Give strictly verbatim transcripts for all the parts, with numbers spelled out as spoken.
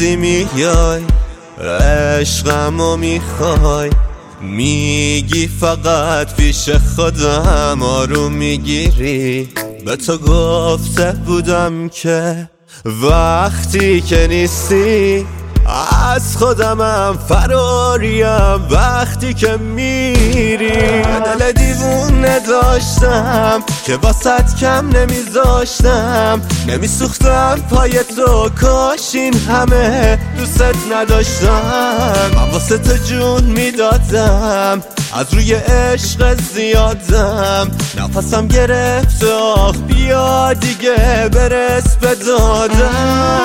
زودی میای عشقمو میخوای، میگی فقط پیش خودم آروم میگیری. به تو گفته بودم که وقتی که نیستی از خودمم فراریم، وقتی که میری. دل دیوونه داشتم که باست کم نمیذاشتم، نمیسوختم پای تو، کاش این همه دوست نداشتم. من واسه تو جون میدادم، از روی عشق زیادم نفسم گرفت، آخ بیا دیگه برس به دادم.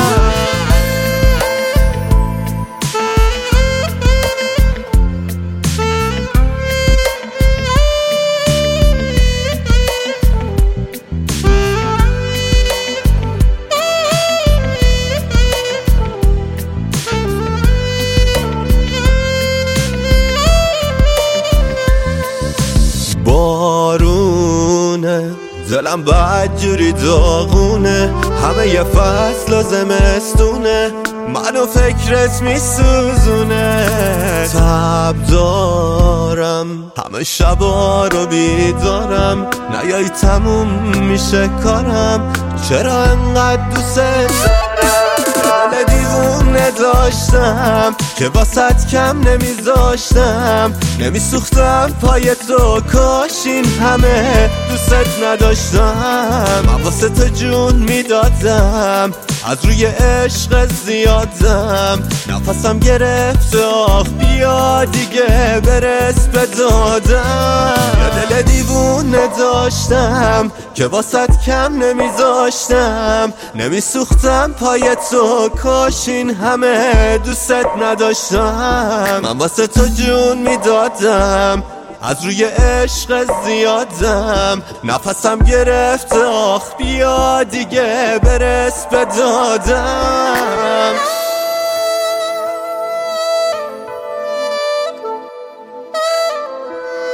بارونه دلم بدجوری داغونه، همه یه فصل و زمستونه، منو فکرت میسوزونه. تب دارم همه شبا رو بیدارم، نیایی تموم میشه کارم، چرا انقدر دوست دارم. دل دیوونه داشتم که باست کم نمیذاشتم، نمیسوختم پای تو، کاش این همه دوست نداشتم. من واسه تو جون میدادم، از روی عشق زیادم نفسم گرفت، آخ بیا دیگه برس به دادم. یا دل دیوونه داشتم که باست کم نمیذاشتم، نمیسوختم پای تو، کاش این همه دوست نداشتم. من واسه تو جون میدادم، از روی عشق زیادم نفسم گرفت، آخ بیا دیگه برس به دادم.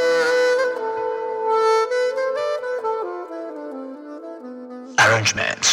Arrangements